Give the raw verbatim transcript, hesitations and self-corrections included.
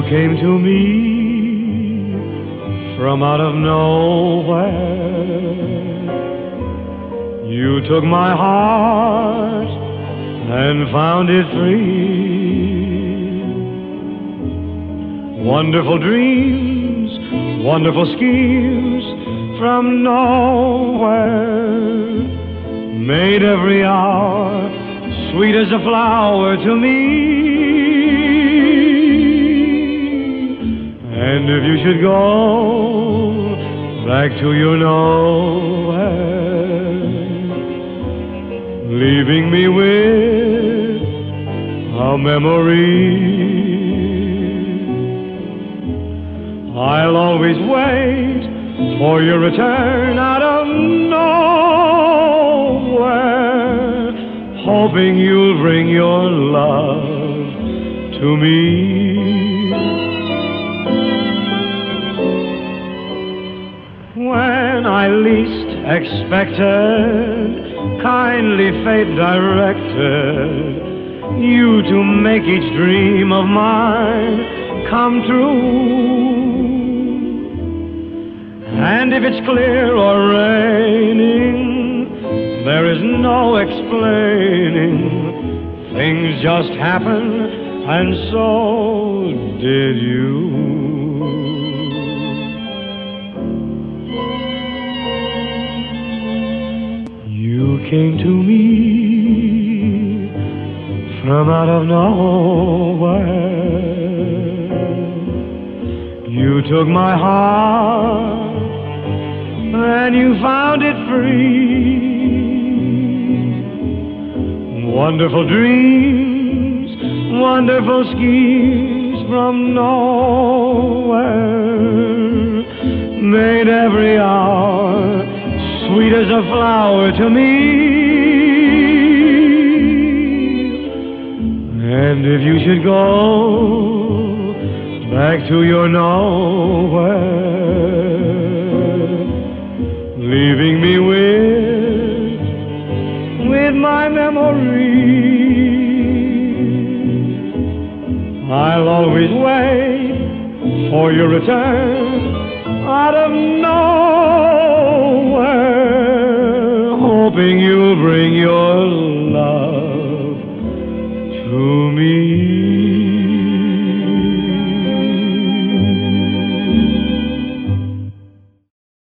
came to me from out of nowhere. You took my heart and found it free. Wonderful dreams, wonderful schemes from nowhere made every hour sweet as a flower to me. And if you should go back to your nowhere, leaving me with a memory, I'll always wait for your return out of nowhere, hoping you'll bring your love to me. When I least expected, kindly fate directed you to make each dream of mine come true. And if it's clear or raining, there is no explaining. Things just happen, and so did you. You came to me from out of nowhere. You took my heart and you found it free. Wonderful dreams, wonderful schemes from nowhere made every hour sweet as a flower to me. And if you should go back to your nowhere, leaving me with, with my memory, I'll always wait for your return out of nowhere, hoping you'll bring your love